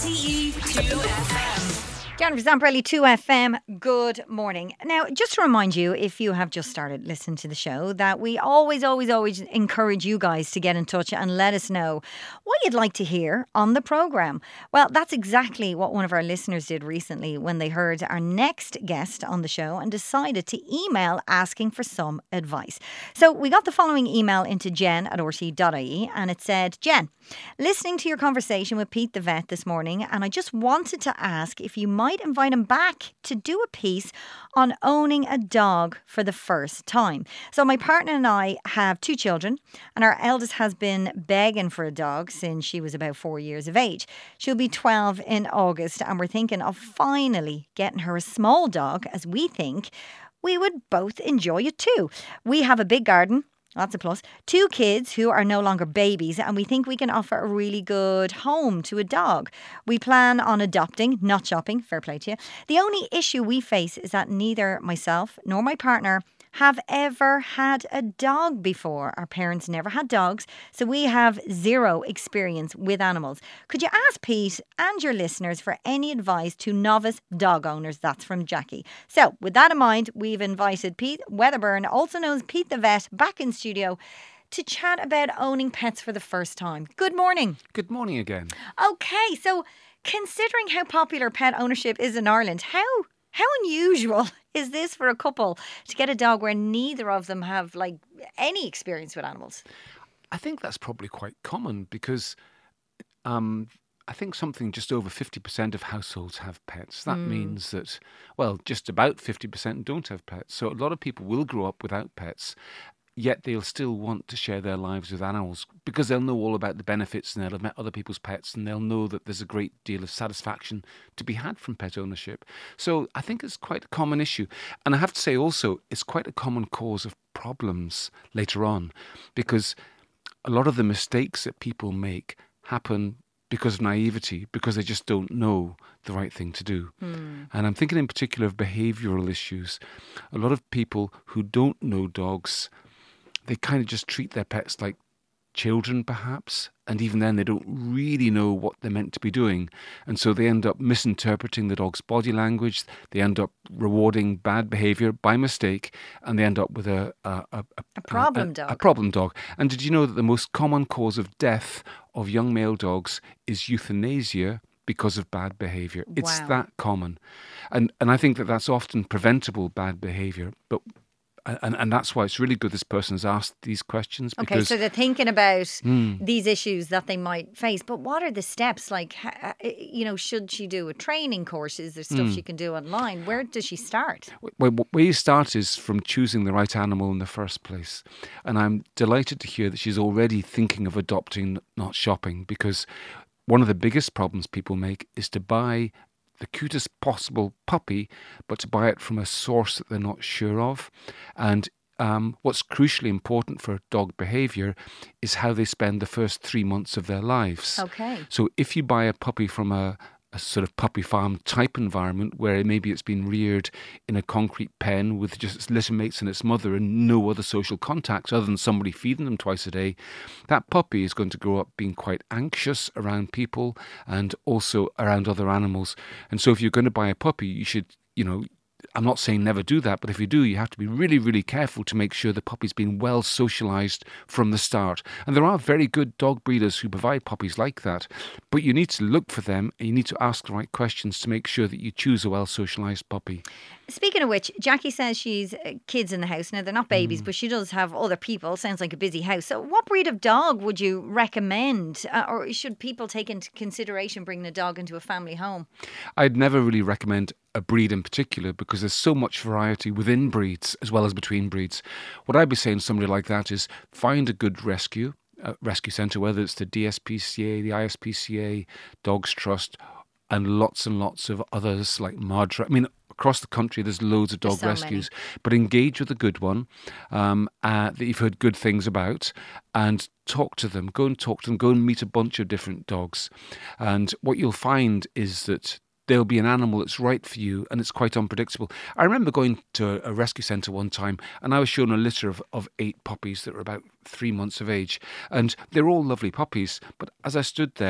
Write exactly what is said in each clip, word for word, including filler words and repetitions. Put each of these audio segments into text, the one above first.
R T E two F M. Jennifer Zamparelli, two F M, good morning. Now, just to remind you, if you have just started listening to the show, that we always, always, always encourage you guys to get in touch and let us know what you'd like to hear on the programme. Well, that's exactly what one of our listeners did recently when they heard our next guest on the show and decided to email asking for some advice. So we got the following email into Jen at r t dot I E and it said, Jen, listening to your conversation with Pete the vet this morning, and I just wanted to ask if you might invite him back to do a piece on owning a dog for the first time. So my partner and I have two children, and our eldest has been begging for a dog since she was about four years of age. She'll be twelve in August, and we're thinking of finally getting her a small dog, as we think we would both enjoy it too. We have a big garden. That's a plus. Two kids who are no longer babies, and we think we can offer a really good home to a dog. We plan on adopting, not shopping. Fair play to you. The only issue we face is that neither myself nor my partner have ever had a dog before. Our parents never had dogs, so we have zero experience with animals. Could you ask Pete and your listeners for any advice to novice dog owners? That's from Jackie. So, with that in mind, we've invited Pete Weatherburn, also known as Pete the Vet, back in studio to chat about owning pets for the first time. Good morning. Good morning again. Okay, so considering how popular pet ownership is in Ireland, how How unusual is this for a couple to get a dog where neither of them have like any experience with animals? I think that's probably quite common because um, I think something just over fifty percent of households have pets. That mm. means that, well, just about fifty percent don't have pets. So a lot of people will grow up without pets, yet they'll still want to share their lives with animals because they'll know all about the benefits and they'll have met other people's pets and they'll know that there's a great deal of satisfaction to be had from pet ownership. So I think it's quite a common issue. And I have to say also, it's quite a common cause of problems later on because a lot of the mistakes that people make happen because of naivety, because they just don't know the right thing to do. Mm. And I'm thinking in particular of behavioural issues. A lot of people who don't know dogs, they kind of just treat their pets like children, perhaps, and even then they don't really know what they're meant to be doing. And so they end up misinterpreting the dog's body language, they end up rewarding bad behaviour by mistake, and they end up with a... A, a, a problem a, dog. A, a problem dog. And did you know that the most common cause of death of young male dogs is euthanasia because of bad behaviour? It's Wow. that common. And, and I think that that's often preventable bad behaviour, but... And, and that's why it's really good this person has asked these questions. Okay, Because, so they're thinking about mm, these issues that they might face. But what are the steps? Like, ha- you know, should she do a training course? Is there stuff Mm. she can do online? Where does she start? where, where you start is from choosing the right animal in the first place. And I'm delighted to hear that she's already thinking of adopting, not shopping, because one of the biggest problems people make is to buy the cutest possible puppy, but to buy it from a source that they're not sure of. And um, what's crucially important for dog behaviour is how they spend the first three months of their lives. Okay. So if you buy a puppy from a, a sort of puppy farm type environment where maybe it's been reared in a concrete pen with just its litter mates and its mother and no other social contacts other than somebody feeding them twice a day, that puppy is going to grow up being quite anxious around people and also around other animals. And so if you're going to buy a puppy, you should, you know, I'm not saying never do that, but if you do, you have to be really, really careful to make sure the puppy's been well socialised from the start. And there are very good dog breeders who provide puppies like that, but you need to look for them and you need to ask the right questions to make sure that you choose a well socialised puppy. Speaking of which, Jackie says she's uh, kids in the house. Now, they're not babies, Mm. but she does have other people. Sounds like a busy house. So what breed of dog would you recommend? Uh, or should people take into consideration bringing a dog into a family home? I'd never really recommend a breed in particular because there's so much variety within breeds as well as between breeds. What I'd be saying to somebody like that is find a good rescue, uh, rescue centre, whether it's the D S P C A, the I S P C A, Dogs Trust, and lots and lots of others like Madra. I mean, across the country, there's loads of dog There's so rescues. But engage with a good one um, uh, that you've heard good things about and talk to them. Go and talk to them. Go and meet a bunch of different dogs. And what you'll find is that there'll be an animal that's right for you and it's quite unpredictable. I remember going to a rescue centre one time and I was shown a litter of, of eight puppies that were about three months of age. And they're all lovely puppies. But as I stood there,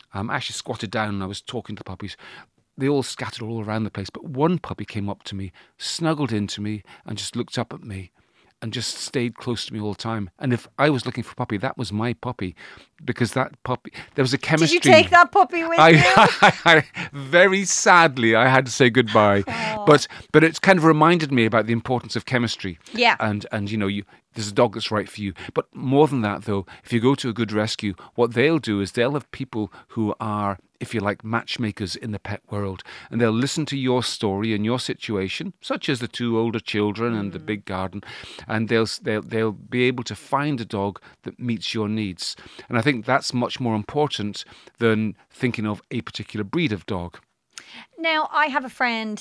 Um, I actually squatted down and I was talking to the puppies. They all scattered all around the place, but one puppy came up to me, snuggled into me, and just looked up at me and just stayed close to me all the time. And if I was looking for a puppy, that was my puppy, because that puppy, there was a chemistry. Did you take that puppy with I, you? I, I, very sadly, I had to say goodbye. But but it's kind of reminded me about the importance of chemistry. Yeah. And, and you know, you there's a dog that's right for you. But more than that, though, if you go to a good rescue, what they'll do is they'll have people who are, if you like, matchmakers in the pet world. And they'll listen to your story and your situation, such as the two older children and the big garden. And they'll, they'll, they'll be able to find a dog that meets your needs. And I think that's much more important than thinking of a particular breed of dog. Now, I have a friend,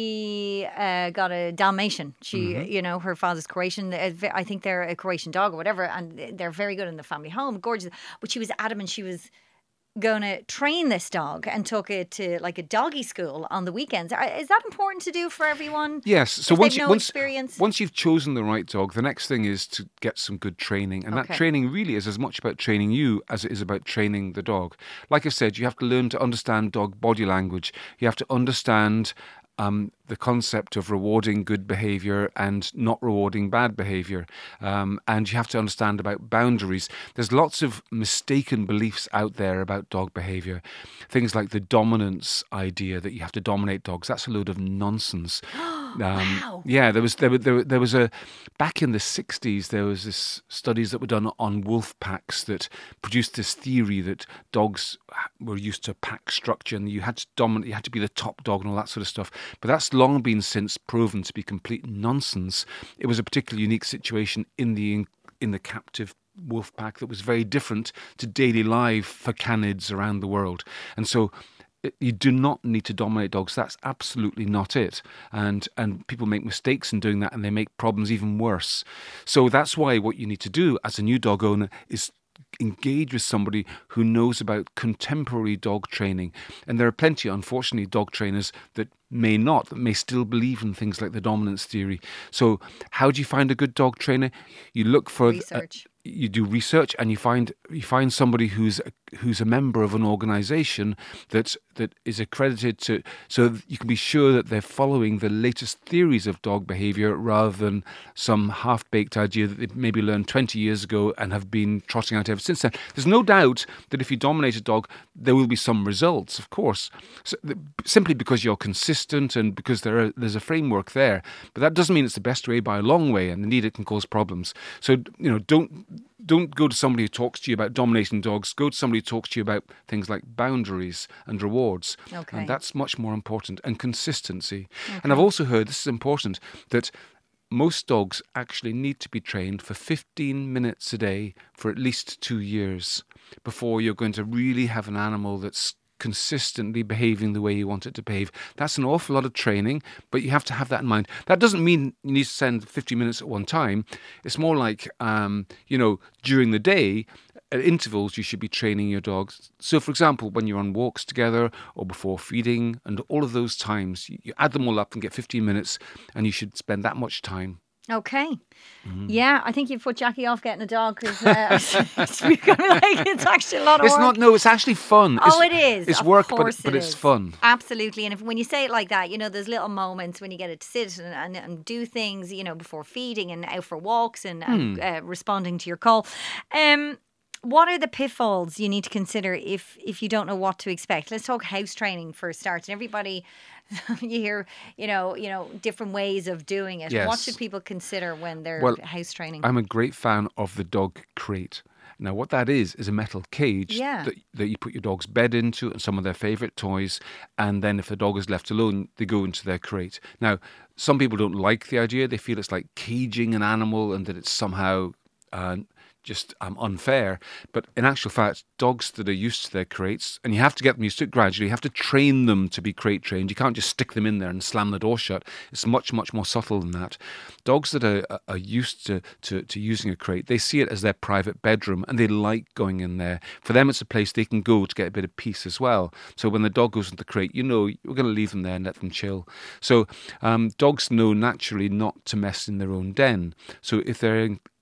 she uh, got a Dalmatian. She, Mm-hmm. you know, her father's Croatian. Uh, ve- I think they're a Croatian dog or whatever, and they're very good in the family home, gorgeous. But she was adamant she was going to train this dog and took it to like a doggy school on the weekends. Are- Is that important to do for everyone? Yes. So If once they've you, no once, experience? once you've chosen the right dog, the next thing is to get some good training. And Okay. that training really is as much about training you as it is about training the dog. Like I said, you have to learn to understand dog body language. You have to understand um, the concept of rewarding good behaviour and not rewarding bad behaviour. Um, and you have to understand about boundaries. There's lots of mistaken beliefs out there about dog behaviour. Things like the dominance idea that you have to dominate dogs. That's a load of nonsense. Um, Wow. Yeah, there was there, were- there, were- there was a back in the sixties. There was this studies that were done on wolf packs that produced this theory that dogs were used to pack structure and you had to dominate, you had to be the top dog and all that sort of stuff. But that's long been since proven to be complete nonsense. It was a particularly unique situation in the in the captive wolf pack that was very different to daily life for canids around the world, and so. You do not need to dominate dogs. That's absolutely not it. And and people make mistakes in doing that and they make problems even worse. So that's why what you need to do as a new dog owner is engage with somebody who knows about contemporary dog training. And there are plenty, unfortunately, dog trainers that may not, that may still believe in things like the dominance theory. So how do you find a good dog trainer? You look for... Research. Uh, you do research and you find you find somebody who's who's a member of an organisation that that is accredited to, so you can be sure that they're following the latest theories of dog behaviour rather than some half-baked idea that they maybe learned twenty years ago and have been trotting out ever since then. There's no doubt that if you dominate a dog, there will be some results, of course, so, simply because you're consistent and because there are, there's a framework there. But that doesn't mean it's the best way by a long way, and indeed it can cause problems. So, you know, don't Don't go to somebody who talks to you about dominating dogs. Go to somebody who talks to you about things like boundaries and rewards. Okay. And that's much more important. And consistency. Okay. And I've also heard, this is important, that most dogs actually need to be trained for fifteen minutes a day for at least two years before you're going to really have an animal that's consistently behaving the way you want it to behave. That's an awful lot of training, but you have to have that in mind. That doesn't mean you need to spend fifty minutes at one time. It's more like, um, you know, during the day, at intervals, you should be training your dogs. So, for example, when you're on walks together or before feeding and all of those times, you, you add them all up and get fifteen minutes, and you should spend that much time. Okay. Mm. Yeah, I think you've put Jackie off getting a dog because uh, it's, becoming like it's actually a lot of it's work. It's not, no, it's actually fun. Oh, it's, it is. It's of work, but, course but it it's is. fun. Absolutely. And if when you say it like that, you know, there's little moments when you get it to sit and, and, and do things, you know, before feeding and out for walks and, and Hmm. uh, responding to your call. Um, what are the pitfalls you need to consider if if you don't know what to expect? Let's talk house training for a start. And everybody, you hear, you know, you know, different ways of doing it. Yes. What should people consider when they're Well, house training? I'm a great fan of the dog crate. Now, what that is, is a metal cage Yeah. that, that you put your dog's bed into and some of their favourite toys. And then if the dog is left alone, they go into their crate. Now, some people don't like the idea. They feel it's like caging an animal and that it's somehow uh, just um, unfair. But in actual fact, dogs that are used to their crates, and you have to get them used to it gradually, you have to train them to be crate trained. You can't just stick them in there and slam the door shut. It's much, much more subtle than that. Dogs that are, are used to, to, to using a crate, they see it as their private bedroom and they like going in there. For them, it's a place they can go to get a bit of peace as well. So when the dog goes into the crate, you know, you're going to leave them there and let them chill. So um, dogs know naturally not to mess in their own den. So if they're in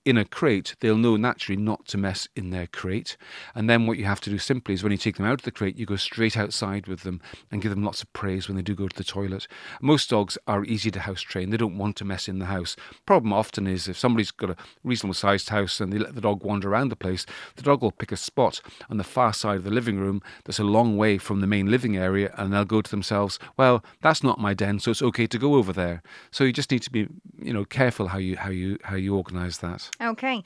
in a crate, they'll know naturally not to mess in their crate. And then what you have to do simply is when you take them out of the crate, you go straight outside with them and give them lots of praise when they do go to the toilet. Most dogs are easy to house train. They don't want to mess in the house. Problem often is if somebody's got a reasonable sized house and they let the dog wander around the place, the dog will pick a spot on the far side of the living room that's a long way from the main living area, and they'll go to themselves, well, that's not my den, so it's okay to go over there. So you just need to be, you know, careful how you how you how you organise that. Okay.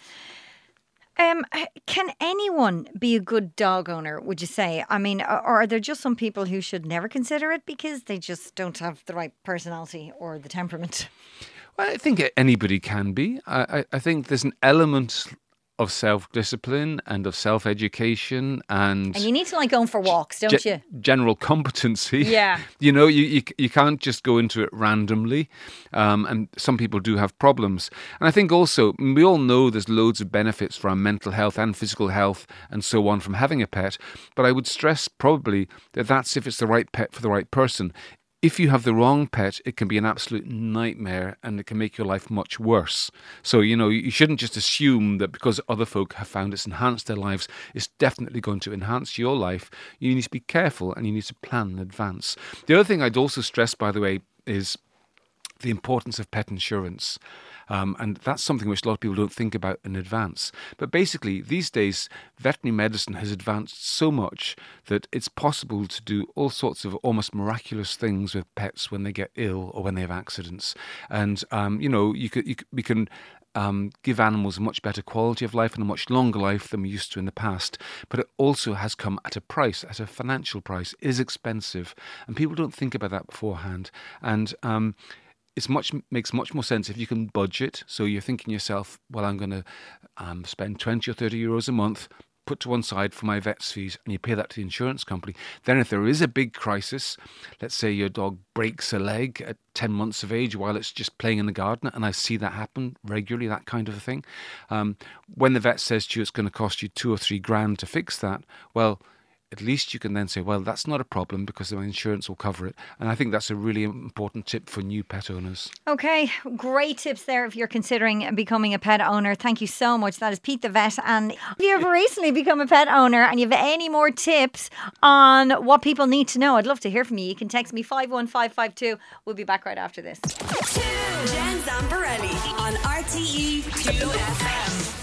Um, can anyone be a good dog owner, would you say? I mean, or are there just some people who should never consider it because they just don't have the right personality or the temperament? Well, I think anybody can be. I, I, I think there's an element of self-discipline and of self-education and... And you need to like going for walks, don't ge- you? General competency. Yeah. You know, you, you you can't just go into it randomly. Um, and some people do have problems. And I think also, we all know there's loads of benefits for our mental health and physical health and so on from having a pet. But I would stress probably that that's if it's the right pet for the right person. If you have the wrong pet, it can be an absolute nightmare and it can make your life much worse. So, you know, you shouldn't just assume that because other folk have found it's enhanced their lives, it's definitely going to enhance your life. You need to be careful and you need to plan in advance. The other thing I'd also stress, by the way, is the importance of pet insurance. Um, and that's something which a lot of people don't think about in advance. But basically, these days, veterinary medicine has advanced so much that it's possible to do all sorts of almost miraculous things with pets when they get ill or when they have accidents. And, um, you know, you could, you could, we can um, give animals a much better quality of life and a much longer life than we used to in the past. But it also has come at a price, at a financial price. It is expensive. And people don't think about that beforehand. And... Um, It much makes much more sense if you can budget. So you're thinking yourself, well, I'm going to um, spend twenty or thirty euros a month, put to one side for my vet's fees, and you pay that to the insurance company. Then if there is a big crisis, let's say your dog breaks a leg at ten months of age while it's just playing in the garden, and I see that happen regularly, that kind of a thing. Um, when the vet says to you it's going to cost you two or three grand to fix that, well, at least you can then say, well, that's not a problem because my insurance will cover it. And I think that's a really important tip for new pet owners. Okay, great tips there if you're considering becoming a pet owner. Thank you so much. That is Pete the Vet. And if you've recently become a pet owner and you have any more tips on what people need to know, I'd love to hear from you. You can text me five one five five two. We'll be back right after this. Jen Zamparelli on R T E two F M.